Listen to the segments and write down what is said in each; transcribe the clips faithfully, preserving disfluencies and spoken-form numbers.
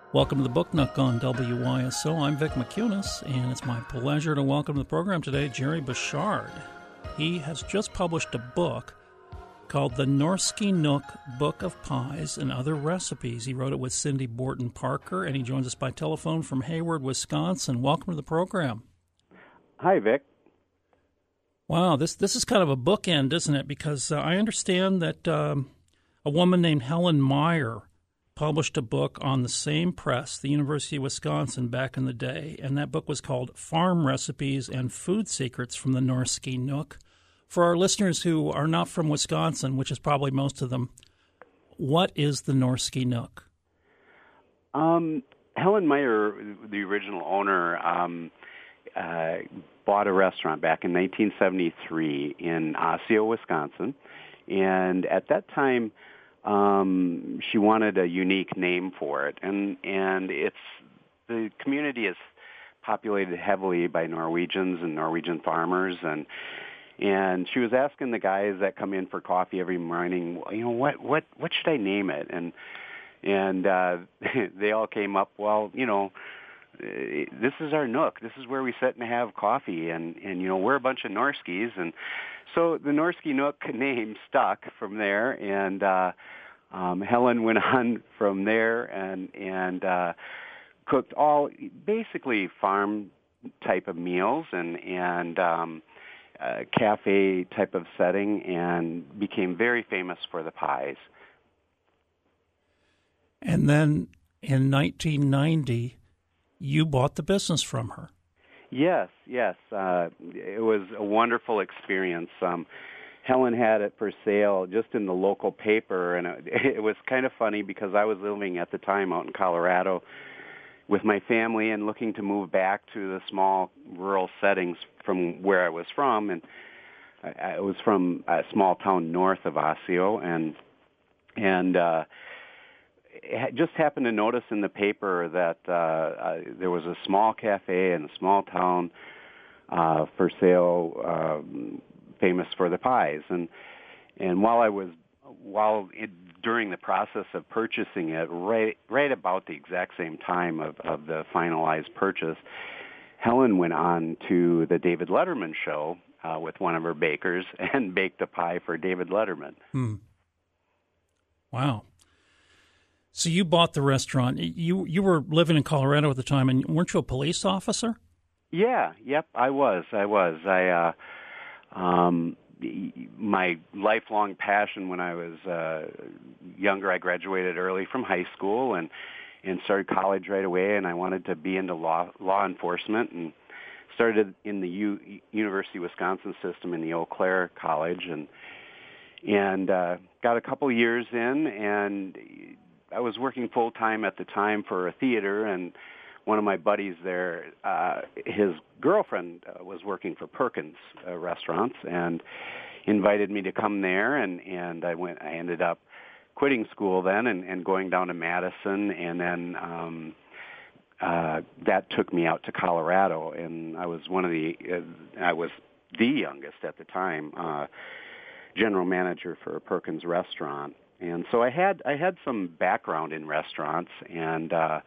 Welcome to the Book Nook on W Y S O. I'm Vic McCunis, and it's my pleasure to welcome to the program today Jerry Bechard. He has just published a book called The Norske Nook Book of Pies and Other Recipes. He wrote it with Cindy Borton Parker, and he joins us by telephone from Hayward, Wisconsin. Welcome to the program. Hi, Vic. Wow, this this is kind of a bookend, isn't it? Because uh, I understand that um, a woman named Helen Meyer published a book on the same press, the University of Wisconsin, back in the day, and that book was called Farm Recipes and Food Secrets from the Norske Nook. For our listeners who are not from Wisconsin, which is probably most of them, what is the Norske Nook? Um, Helen Meyer, the original owner, um, uh, bought a restaurant back in nineteen seventy-three in Osseo, Wisconsin, and at that time, Um, she wanted a unique name for it, and and it's the community is populated heavily by Norwegians and Norwegian farmers, and and she was asking the guys that come in for coffee every morning, you know, what what what should I name it, and and uh, they all came up, well, you know, this is our nook, this is where we sit and have coffee, and and you know, we're a bunch of Norskies, and so the Norske Nook name stuck from there, and uh, um, Helen went on from there and and uh, cooked all basically farm type of meals and and um, uh, cafe type of setting, and became very famous for the pies. And then in nineteen ninety, you bought the business from her. Yes, yes. Uh, it was a wonderful experience. Um, Helen had it for sale just in the local paper, and it, it was kind of funny because I was living at the time out in Colorado with my family and looking to move back to the small rural settings from where I was from, and I, I was from a small town north of Osseo, and and uh, just happened to notice in the paper that uh, uh, there was a small cafe in a small town uh, for sale, um, famous for the pies. And and while I was while it, during the process of purchasing it, right right about the exact same time of, of the finalized purchase, Helen went on to the David Letterman show uh, with one of her bakers and baked a pie for David Letterman. Hmm. Wow. So you bought the restaurant. You you were living in Colorado at the time, and weren't you a police officer? Yeah, yep, I was. I was. I uh, um, my lifelong passion when I was uh, younger, I graduated early from high school and and started college right away, and I wanted to be into law law enforcement, and started in the U, University of Wisconsin system in the Eau Claire College, and and uh, got a couple years in, and I was working full-time at the time for a theater, and one of my buddies there, uh, his girlfriend uh, was working for Perkins uh, Restaurants and invited me to come there, and, and I went. I ended up quitting school then and, and going down to Madison, and then um, uh, that took me out to Colorado, and I was one of the, uh, I was the youngest at the time, uh, general manager for a Perkins Restaurant. And so I had I had some background in restaurants, and uh,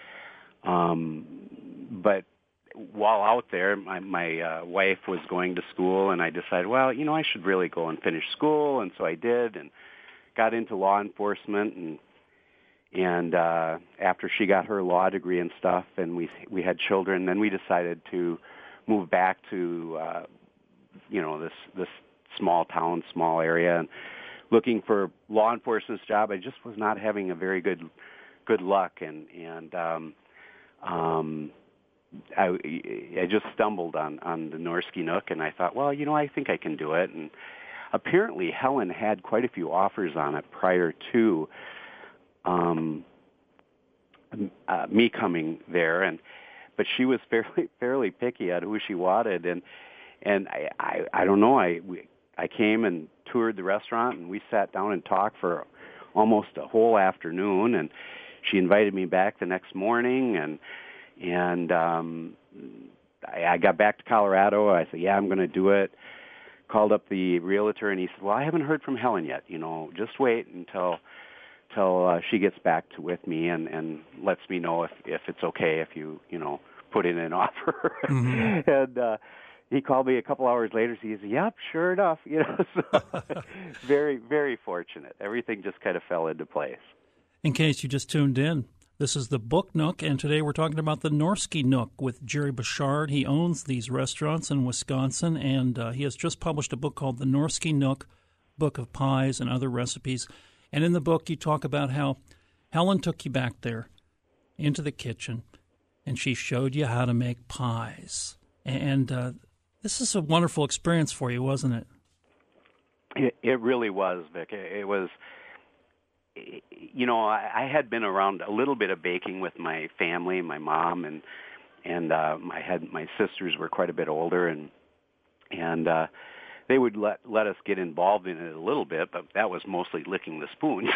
um, but while out there, my, my uh, wife was going to school, and I decided, well, you know, I should really go and finish school, and so I did, and got into law enforcement, and and uh, after she got her law degree and stuff, and we we had children, then we decided to move back to uh, you know this this small town, small area, and looking for law enforcement's job. I just was not having a very good good luck, and and um, um, I I just stumbled on on the Norske Nook, and I thought, well, you know, I think I can do it. And apparently, Helen had quite a few offers on it prior to um, uh, me coming there, and but she was fairly fairly picky at who she wanted, and and I I, I don't know I. We, I came and toured the restaurant, and we sat down and talked for almost a whole afternoon, and she invited me back the next morning, and and um, I, I got back to Colorado. I said, yeah, I'm going to do it. Called up the realtor, and he said, well, I haven't heard from Helen yet. You know, just wait until till uh, she gets back to with me and, and lets me know if, if it's okay if you, you know, put in an offer. Mm-hmm. and uh, he called me a couple hours later. He said, yep, sure enough. You know, so very, very fortunate. Everything just kind of fell into place. In case you just tuned in, this is the Book Nook, and today we're talking about the Norsky Nook with Jerry Bechard. He owns these restaurants in Wisconsin, and uh, he has just published a book called The Norsky Nook, Book of Pies and Other Recipes. And in the book, you talk about how Helen took you back there into the kitchen, and she showed you how to make pies. And uh, this is a wonderful experience for you, wasn't it? It, it really was, Vic. It, it was, you know, I, I had been around a little bit of baking with my family, my mom, and and um, I had my sisters were quite a bit older, and and uh, they would let let us get involved in it a little bit, but that was mostly licking the spoons.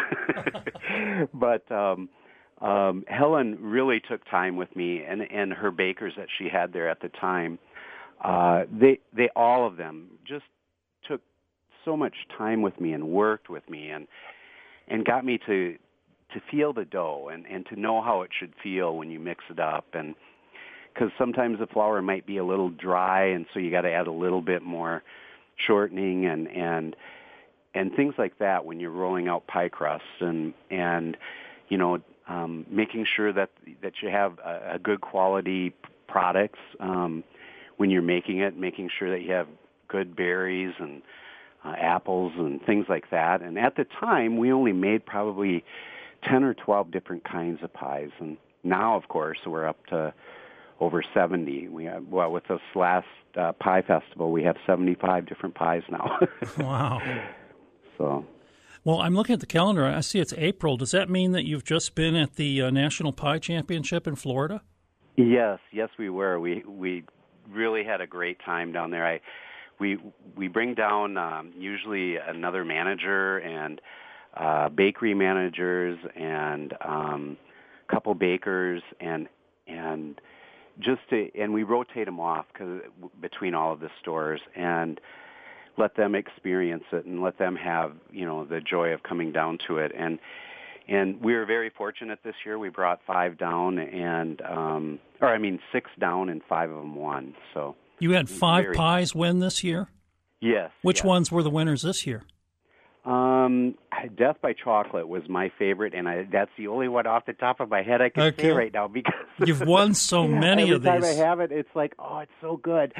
But um, um, Helen really took time with me, and and her bakers that she had there at the time, uh, they they all of them just took so much time with me and worked with me and and got me to to feel the dough and, and to know how it should feel when you mix it up, and because sometimes the flour might be a little dry, and so you got to add a little bit more shortening and and and things like that when you're rolling out pie crusts, and and you know um, making sure that that you have a, a good quality products um, when you're making it, making sure that you have good berries and uh, apples and things like that. And at the time, we only made probably ten or twelve different kinds of pies, and now, of course, we're up to over seventy. We have, well, with this last uh, pie festival, we have seventy-five different pies now. Wow. So. Well, I'm looking at the calendar. I see it's April. Does that mean that you've just been at the uh, National Pie Championship in Florida? Yes, yes, we were. We we really had a great time down there. I we we bring down um, usually another manager and uh, bakery managers and um, a couple bakers and and. Just to, and we rotate them off cause, between all of the stores and let them experience it and let them have, you know, the joy of coming down to it. And and we were very fortunate this year. We brought five down and, um, or I mean, six down and five of them won. So you had five very, pies win this year? Yes. Which yes. ones were the winners this year? Um, Death by Chocolate was my favorite, and I, that's the only one off the top of my head I can okay. say right now because you've won so many every of these. Every time I have it, it's like, oh, it's so good.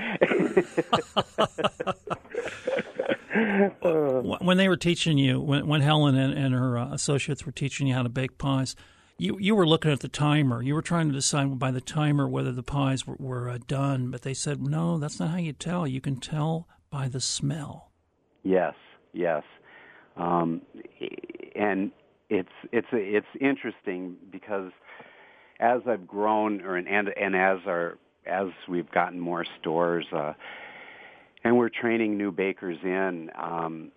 When they were teaching you, when, when Helen and, and her uh, associates were teaching you how to bake pies, you you were looking at the timer. You were trying to decide by the timer whether the pies were, were uh, done, but they said, no, that's not how you tell. You can tell by the smell. Yes, yes. Um, and it's it's it's interesting because as I've grown, or and and as our as we've gotten more stores, uh, and we're training new bakers in, um,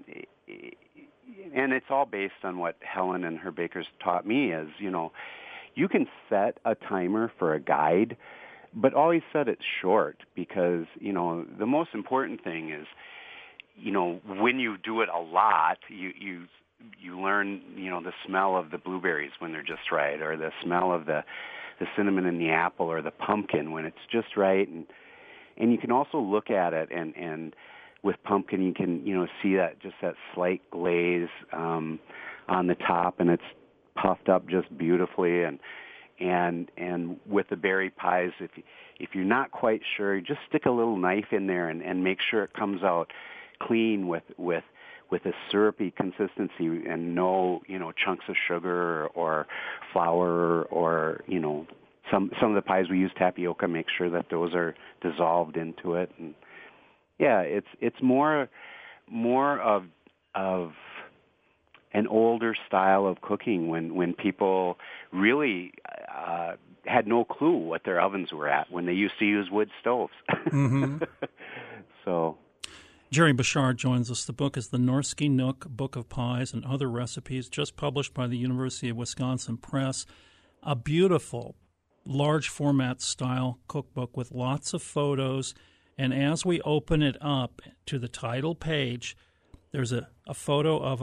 and it's all based on what Helen and her bakers taught me. Is you know, you can set a timer for a guide, but always set it short because you know the most important thing is. You know, when you do it a lot, you you you learn, you know, the smell of the blueberries when they're just right, or the smell of the the cinnamon in the apple, or the pumpkin when it's just right, and and you can also look at it, and and with pumpkin you can you know see that just that slight glaze um, on the top, and it's puffed up just beautifully, and and and with the berry pies, if you, if you're not quite sure, just stick a little knife in there and, and make sure it comes out clean with with with a syrupy consistency and no you know chunks of sugar or, or flour or you know some some of the pies we use tapioca, make sure that those are dissolved into it. And yeah, it's it's more more of of an older style of cooking when when people really uh, had no clue what their ovens were at when they used to use wood stoves. Mm-hmm. So. Jerry Bechard joins us. The book is The Norsky Nook, Book of Pies and Other Recipes, just published by the University of Wisconsin Press. A beautiful, large format style cookbook with lots of photos. And as we open it up to the title page, there's a, a photo of a,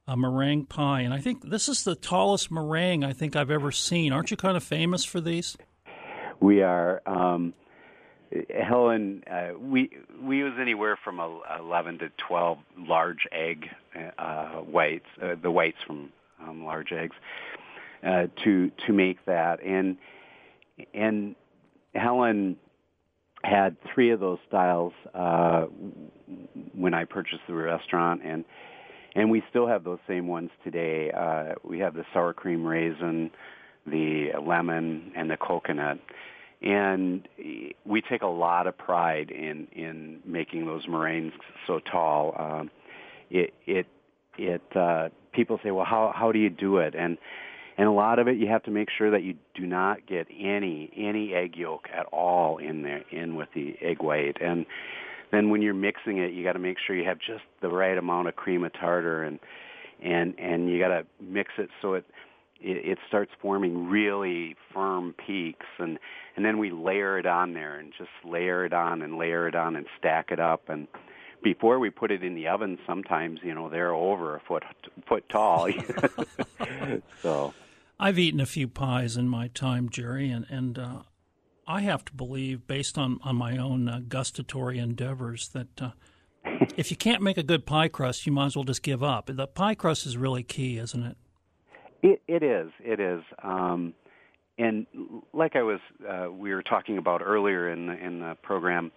a meringue pie, and I think this is the tallest meringue I think I've ever seen. Aren't you kind of famous for these? We are. Um, Helen, uh, we we use anywhere from eleven to twelve large egg uh, whites, uh, the whites from um, large eggs, uh, to to make that. And and Helen had three of those styles uh, when I purchased the restaurant, and and we still have those same ones today. Uh, we have the sour cream raisin, the lemon, and the coconut. And we take a lot of pride in, in making those meringues so tall. Um, it it it uh, people say, well, how how do you do it? And and a lot of it, you have to make sure that you do not get any any egg yolk at all in there in with the egg white. And then when you're mixing it, you got to make sure you have just the right amount of cream of tartar, and and and you got to mix it so it. It starts forming really firm peaks, and, and then we layer it on there and just layer it on and layer it on and stack it up. And before we put it in the oven, sometimes, you know, they're over a foot foot tall. So, I've eaten a few pies in my time, Jerry, and, and uh, I have to believe, based on, on my own uh, gustatory endeavors, that uh, if you can't make a good pie crust, you might as well just give up. The pie crust is really key, isn't it? It, it is. It is. Um, and like I was, uh, we were talking about earlier in the, in the program,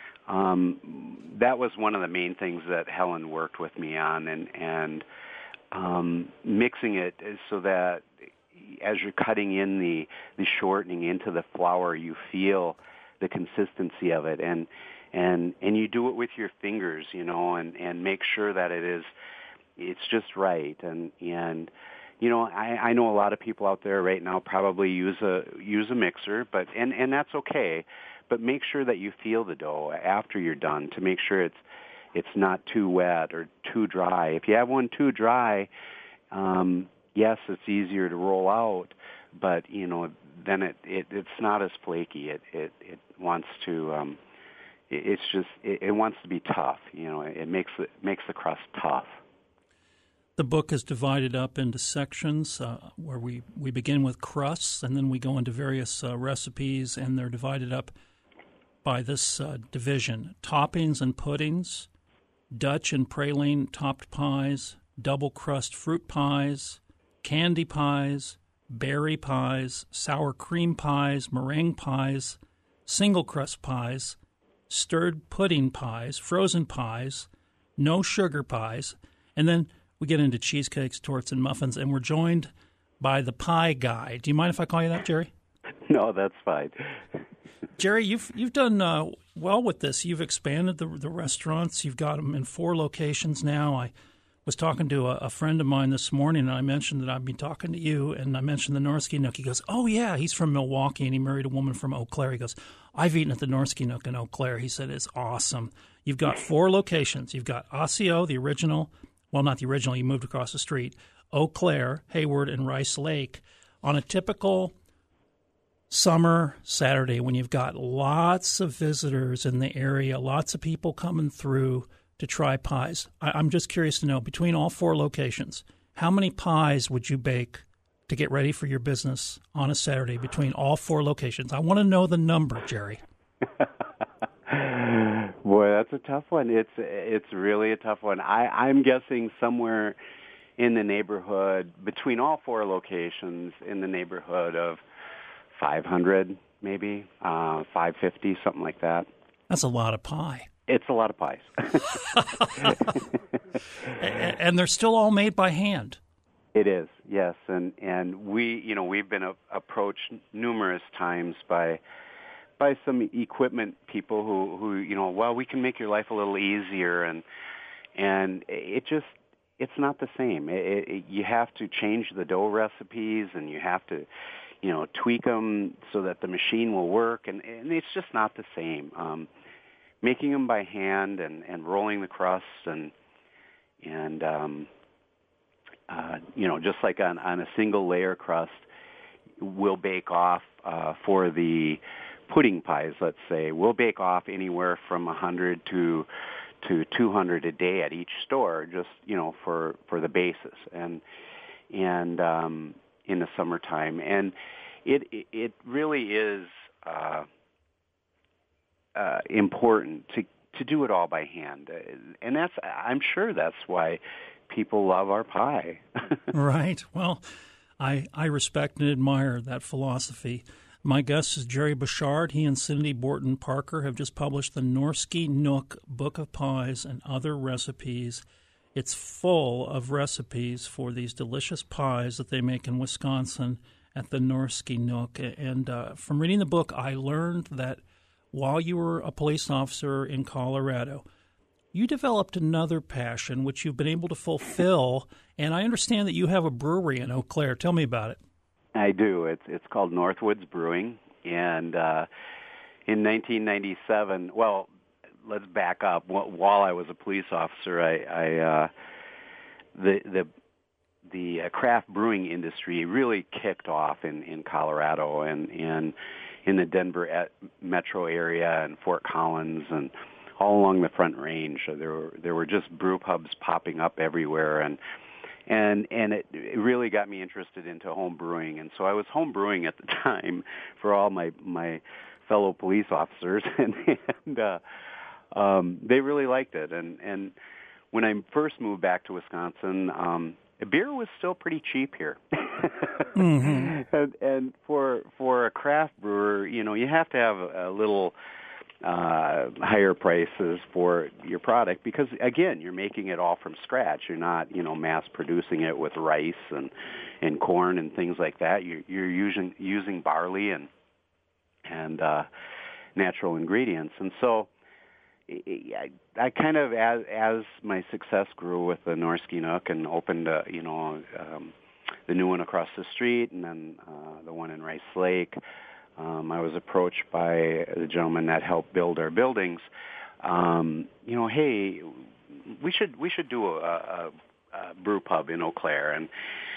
um, that was one of the main things that Helen worked with me on, and and um, mixing it so that as you're cutting in the the shortening into the flour, you feel the consistency of it, and and and you do it with your fingers, you know, and and make sure that it is, it's just right, and and. You know, I, I know a lot of people out there right now probably use a use a mixer, but and, and that's okay. But make sure that you feel the dough after you're done to make sure it's it's not too wet or too dry. If you have one too dry, um, yes, it's easier to roll out, but you know, then it, it it's not as flaky. It it, it wants to um, it, it's just it, it wants to be tough. You know, it makes it makes the crust tough. The book is divided up into sections uh, where we, we begin with crusts, and then we go into various uh, recipes, and they're divided up by this uh, division: toppings and puddings, Dutch and praline topped pies, double crust fruit pies, candy pies, berry pies, sour cream pies, meringue pies, single crust pies, stirred pudding pies, frozen pies, no sugar pies, and then we get into cheesecakes, torts, and muffins, and we're joined by the pie guy. Do you mind if I call you that, Jerry? No, that's fine. Jerry, you've you've done uh, well with this. You've expanded the the restaurants. You've got them in four locations now. I was talking to a, a friend of mine this morning, and I mentioned that I'd be talking to you, and I mentioned the Norsky Nook. He goes, oh, yeah, he's from Milwaukee, and he married a woman from Eau Claire. He goes, I've eaten at the Norsky Nook in Eau Claire. He said, it's awesome. You've got four locations. You've got Osseo, the original. Well, not the original, you moved across the street, Eau Claire, Hayward, and Rice Lake. On a typical summer Saturday when you've got lots of visitors in the area, lots of people coming through to try pies, I- I'm just curious to know, between all four locations, how many pies would you bake to get ready for your business on a Saturday between all four locations? I want to know the number, Jerry. Boy, that's a tough one. It's it's really a tough one. I, I'm guessing somewhere in the neighborhood, between all four locations, in the neighborhood of five hundred, maybe, uh, five fifty, something like that. That's a lot of pie. It's a lot of pies. And they're still all made by hand. It is, yes. And, and we, you know, we've been a, approached numerous times by by some equipment people who, who, you know, well, we can make your life a little easier, and and it just, it's not the same. It, it, you have to change the dough recipes, and you have to, you know, tweak them so that the machine will work, and, and it's just not the same. Um, making them by hand and, and rolling the crust, and and um, uh, you know, just like on, on a single layer crust, we'll bake off uh, for the pudding pies, let's say, we'll bake off anywhere from one hundred to to two hundred a day at each store, just you know for for the basis and and um, in the summertime, and it it really is uh, uh, important to to do it all by hand, and that's I'm sure that's why people love our pie. Right. Well, I I respect and admire that philosophy. My guest is Jerry Bechard. He and Cindy Borton Parker have just published the Norske Nook Book of Pies and Other Recipes. It's full of recipes for these delicious pies that they make in Wisconsin at the Norske Nook. And uh, from reading the book, I learned that while you were a police officer in Colorado, you developed another passion which you've been able to fulfill. And I understand that you have a brewery in Eau Claire. Tell me about it. I do. It's it's called Northwoods Brewing, and uh, in nineteen ninety-seven, well, let's back up. While I was a police officer, I, I uh, the the the uh, craft brewing industry really kicked off in, in Colorado and and in the Denver at metro area and Fort Collins and all along the Front Range. So there were there were just brew pubs popping up everywhere, and and and it, it really got me interested into home brewing. And so I was home brewing at the time for all my my fellow police officers, and, and uh, um, they really liked it. And and when I first moved back to Wisconsin, um, beer was still pretty cheap here. mm-hmm. and, and for for a craft brewer, you know, you have to have a, a little uh, higher prices for your product because, again, you're making it all from scratch. You're not, you know, mass producing it with rice and and corn and things like that. You're, you're using using barley and and uh, natural ingredients, and so. I, I kind of, as as my success grew with the Norske Nook and opened, uh, you know, um, the new one across the street and then uh, the one in Rice Lake, um, I was approached by the gentleman that helped build our buildings. Um, you know, hey, we should we should do a, a, a brew pub in Eau Claire, and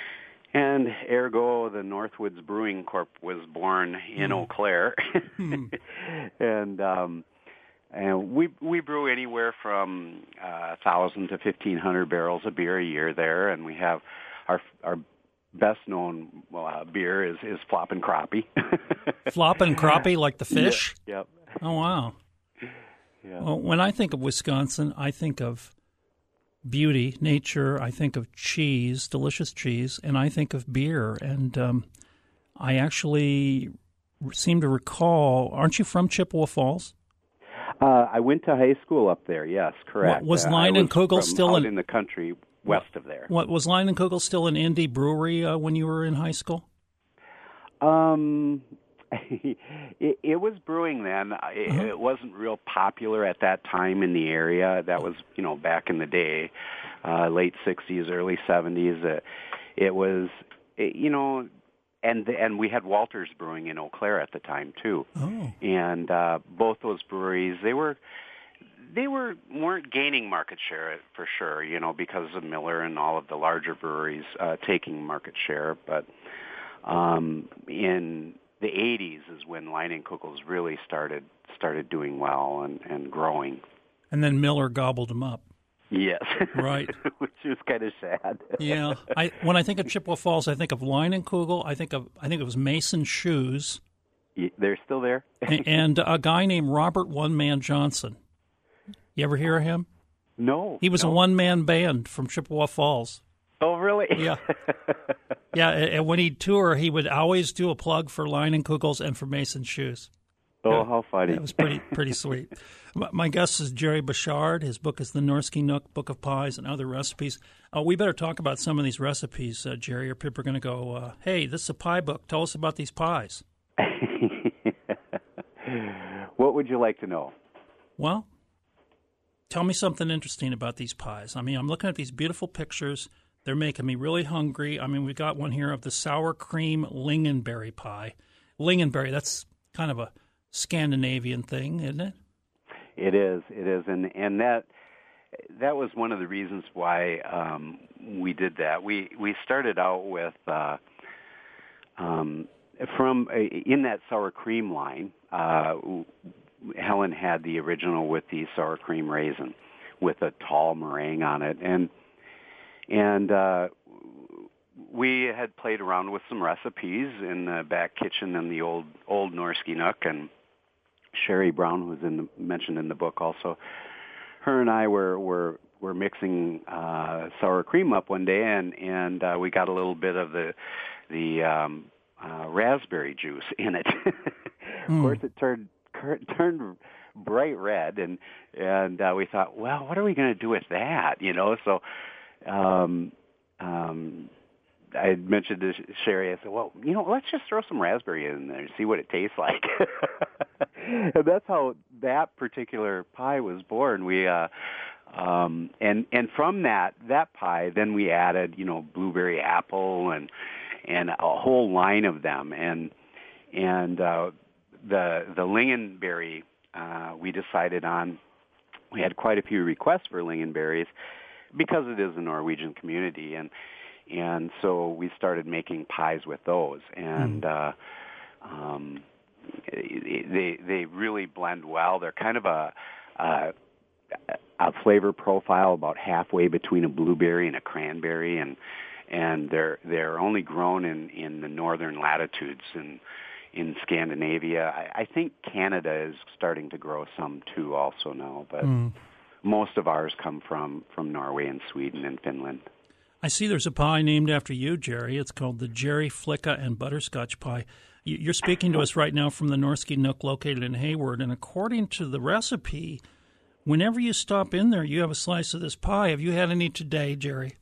and ergo the Northwoods Brewing Corp was born in mm. Eau Claire, mm. and. Um, And we we brew anywhere from uh, one thousand to fifteen hundred barrels of beer a year there, and we have our our best known uh, beer is, is Floppin' Crappie. Floppin' Crappie, like the fish? Yeah, yep. Oh, wow. Yeah. Well, when I think of Wisconsin, I think of beauty, nature, I think of cheese, delicious cheese, and I think of beer. And um, I actually seem to recall, aren't you from Chippewa Falls? Uh, I went to high school up there. Yes, correct. What, was uh, Leinenkugel still out in, in the country west what, of there? What was Leinenkugel still an indie brewery uh, when you were in high school? Um, it, it was brewing then. It, uh-huh. it wasn't real popular at that time in the area. That was, you know, back in the day, uh, late sixties, early seventies. Uh, it was, it, you know. And and we had Walters Brewing in Eau Claire at the time too, oh. and uh, both those breweries they were they were weren't gaining market share for sure, you know, because of Miller and all of the larger breweries uh, taking market share. But um, in the eighties is when Leinenkugels really started started doing well and, and growing. And then Miller gobbled them up. Yes. Right. Which is kind of sad. Yeah. I when I think of Chippewa Falls, I think of Leinenkugel. I think of I think it was Mason Shoes. They're still there. And a guy named Robert One Man Johnson. You ever hear of him? No. He was no. a one man band from Chippewa Falls. Oh, really? Yeah. Yeah. And when he'd tour, he would always do a plug for Leinenkugels and for Mason Shoes. Oh, how funny. That was pretty pretty sweet. My guest is Jerry Bechard. His book is The Norske Nook, Book of Pies and Other Recipes. Uh, we better talk about some of these recipes, uh, Jerry, or people are going to go, uh, hey, this is a pie book. Tell us about these pies. What would you like to know? Well, tell me something interesting about these pies. I mean, I'm looking at these beautiful pictures. They're making me really hungry. I mean, we've got one here of the sour cream lingonberry pie. Lingonberry, that's kind of a Scandinavian thing, isn't it? It is. It is, and and that that was one of the reasons why um, we did that. We we started out with uh, um, from uh, in that sour cream line. Uh, Helen had the original with the sour cream raisin, with a tall meringue on it. And and uh, we had played around with some recipes in the back kitchen in the old old Norske Nook, and Sherry Brown, who was in the, mentioned in the book also, her and I were were, were mixing uh, sour cream up one day, and and uh, we got a little bit of the the um, uh, raspberry juice in it. Of mm. course, it turned turned bright red, and and uh, we thought, well, what are we going to do with that? You know, so um, um, I had mentioned to Sherry, I said, well, you know, let's just throw some raspberry in there and see what it tastes like. And that's how that particular pie was born. We uh, um, and and from that that pie, then we added, you know, blueberry apple and and a whole line of them, and and uh, the the lingonberry uh, we decided on. We had quite a few requests for lingonberries because it is a Norwegian community, and and so we started making pies with those, and mm. uh, um, they they really blend well. They're kind of a, a a flavor profile about halfway between a blueberry and a cranberry, and and they're they're only grown in, in the northern latitudes in in Scandinavia. I, I think Canada is starting to grow some too, also now, but mm. most of ours come from, from Norway and Sweden and Finland. I see there's a pie named after you, Jerry. It's called the Jerry Flicka and Butterscotch Pie. You're speaking to us right now from the Norske Nook located in Hayward, and according to the recipe, whenever you stop in there, you have a slice of this pie. Have you had any today, Jerry?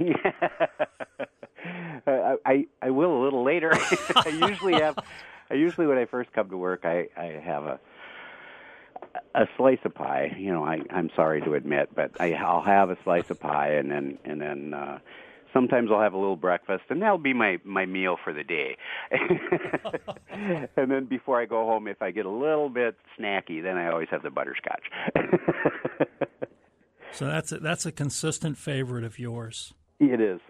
I, I I will a little later. I usually have. I usually when I first come to work, I, I have a a slice of pie. You know, I, I'm sorry to admit, but I, I'll have a slice of pie, and then and then uh, sometimes I'll have a little breakfast, and that'll be my, my meal for the day. And then before I go home, if I get a little bit snacky, then I always have the butterscotch. So that's a, that's a consistent favorite of yours. It is.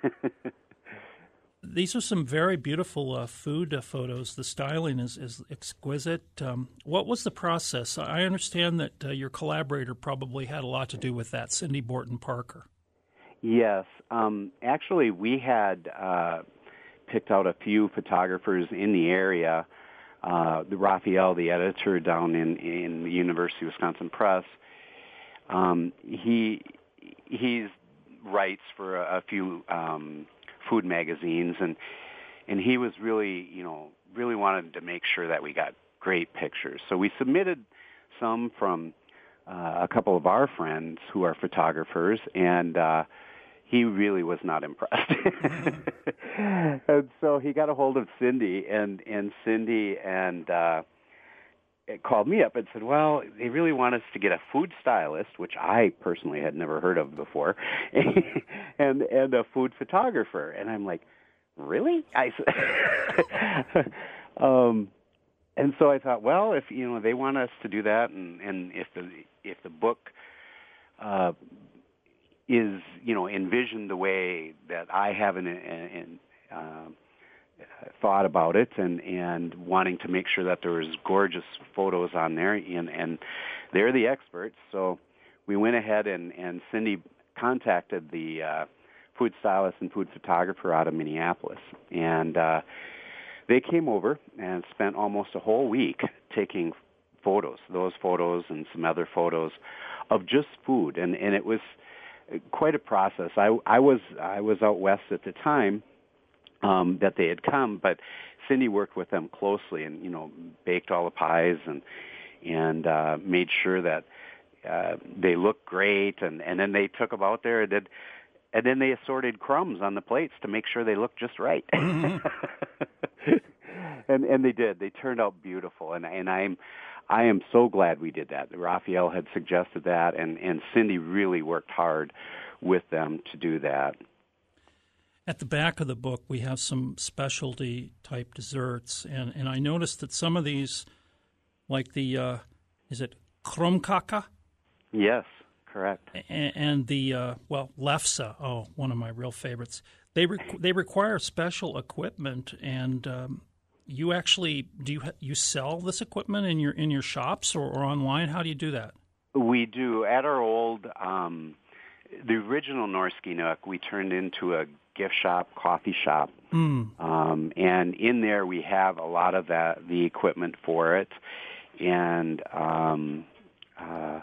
These are some very beautiful uh, food uh, photos. The styling is, is exquisite. Um, what was the process? I understand that uh, your collaborator probably had a lot to do with that, Cindy Borton Parker. Yes. Um, actually, we had uh, picked out a few photographers in the area. Uh, the Raphael, the editor down in, in the University of Wisconsin Press, um, he he's writes for a, a few um, food magazines, and and he was really, you know, really wanted to make sure that we got great pictures. So we submitted some from uh, a couple of our friends who are photographers, and uh, he really was not impressed. And so he got a hold of Cindy, and, and Cindy and uh, called me up and said, well, they really want us to get a food stylist, which I personally had never heard of before, and and a food photographer. And I'm like, really? I um, and so I thought, well, if you know they want us to do that, and, and if the if the book uh, is you know envisioned the way that I have in, in, in uh, thought about it, and, and wanting to make sure that there was gorgeous photos on there, and, and they're the experts. So we went ahead, and, and Cindy contacted the uh, food stylist and food photographer out of Minneapolis, and uh, they came over and spent almost a whole week taking photos, those photos and some other photos of just food, and, and it was quite a process. I, I was I was out west at the time Um, that they had come, but Cindy worked with them closely, and you know, baked all the pies and and uh, made sure that uh, they looked great, and, and then they took them out there and did, and then they assorted crumbs on the plates to make sure they looked just right. Mm-hmm. and and they did. They turned out beautiful, and and I'm I am so glad we did that. Raphael had suggested that, and and Cindy really worked hard with them to do that. At the back of the book, we have some specialty-type desserts, and, and I noticed that some of these, like the, uh, is it krumkaka? Yes, correct. And, and the, uh, well, lefse, oh, one of my real favorites. They re- they require special equipment, and um, you actually, do you you sell this equipment in your in your shops or, or online? How do you do that? We do. At our old, um, the original Norski Nook, we turned into a gift shop, coffee shop. Mm. Um, and in there we have a lot of that, the equipment for it. And um, uh,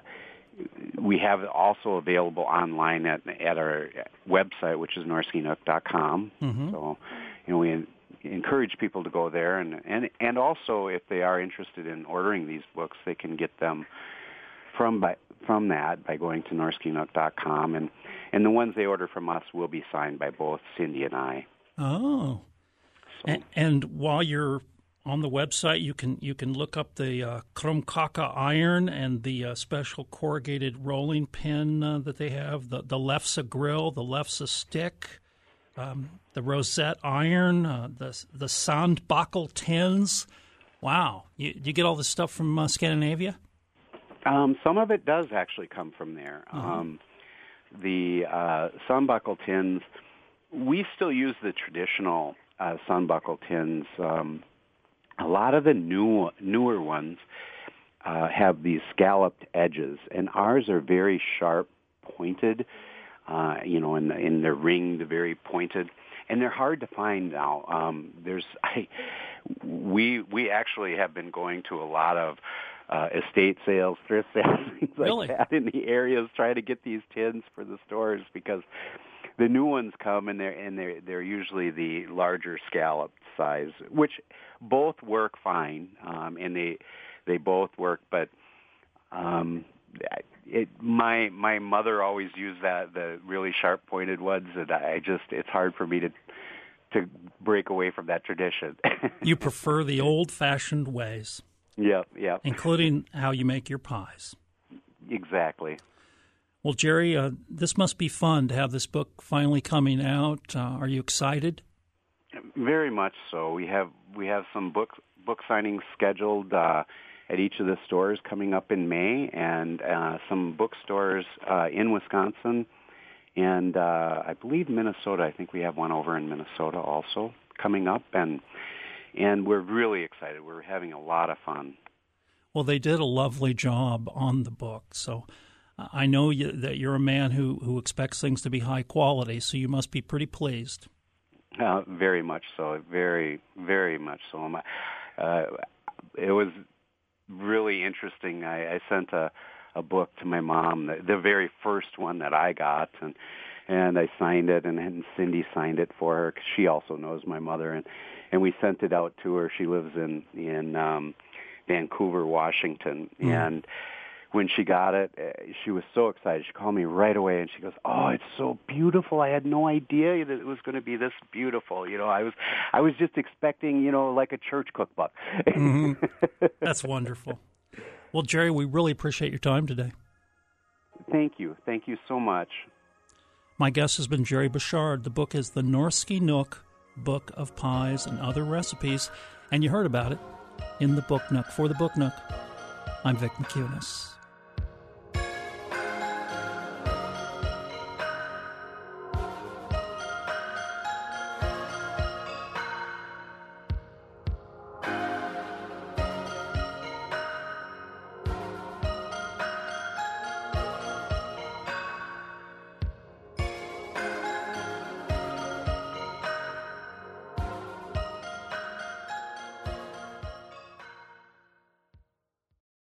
we have it also available online at, at our website, which is norski nook dot com. Mm-hmm. So, you know, we encourage people to go there. And, and, and also, if they are interested in ordering these books, they can get them from by, from that by going to norski nook dot com, and and the ones they order from us will be signed by both Cindy and I. Oh, so. and, and while you're on the website, you can you can look up the uh, Krumkaka iron and the uh, special corrugated rolling pin uh, that they have, the the Lefse grill, the Lefse stick, um, the Rosette iron, uh, the the Sandbackel tins. Wow, you you get all this stuff from uh, Scandinavia? Um, some of it does actually come from there. Uh-huh. Um, the uh, sunbuckle tins, we still use the traditional uh, sunbuckle tins. Um, a lot of the new newer ones uh, have these scalloped edges, and ours are very sharp, pointed. Uh, you know, and in they're ringed, very pointed, and they're hard to find now. Um, there's, I, we we actually have been going to a lot of Uh, estate sales, thrift sales, things like really? that in the areas, trying to get these tins for the stores, because the new ones come and they're and they're they're usually the larger scalloped size, which both work fine, um, and they they both work. But um, it my my mother always used that the really sharp pointed ones, and I just it's hard for me to to break away from that tradition. You prefer the old fashioned ways. Yep, yep. Including how you make your pies. Exactly. Well, Jerry, uh, this must be fun to have this book finally coming out. Uh, are you excited? Very much so. We have we have some book book signings scheduled uh, at each of the stores coming up in May, and uh, some bookstores uh, in Wisconsin, and uh, I believe Minnesota. I think we have one over in Minnesota also coming up, and. And we're really excited. We're having a lot of fun. Well, they did a lovely job on the book. So uh, I know you, that you're a man who, who expects things to be high quality, so you must be pretty pleased. Uh, very much so. Very, very much so. Uh, it was really interesting. I, I sent a, a book to my mom, the, the very first one that I got, and and I signed it, and, and Cindy signed it for her, because she also knows my mother, and And we sent it out to her. She lives in in um, Vancouver, Washington. Mm. And when she got it, she was so excited. She called me right away, and she goes, "Oh, it's so beautiful! I had no idea that it was going to be this beautiful. You know, I was I was just expecting, you know, like a church cookbook." Mm-hmm. That's wonderful. Well, Jerry, we really appreciate your time today. Thank you. Thank you so much. My guest has been Jerry Bechard. The book is The Norski Nook, Book of Pies and Other Recipes, and you heard about it in the Book Nook. For the Book Nook, I'm Vic McCunis.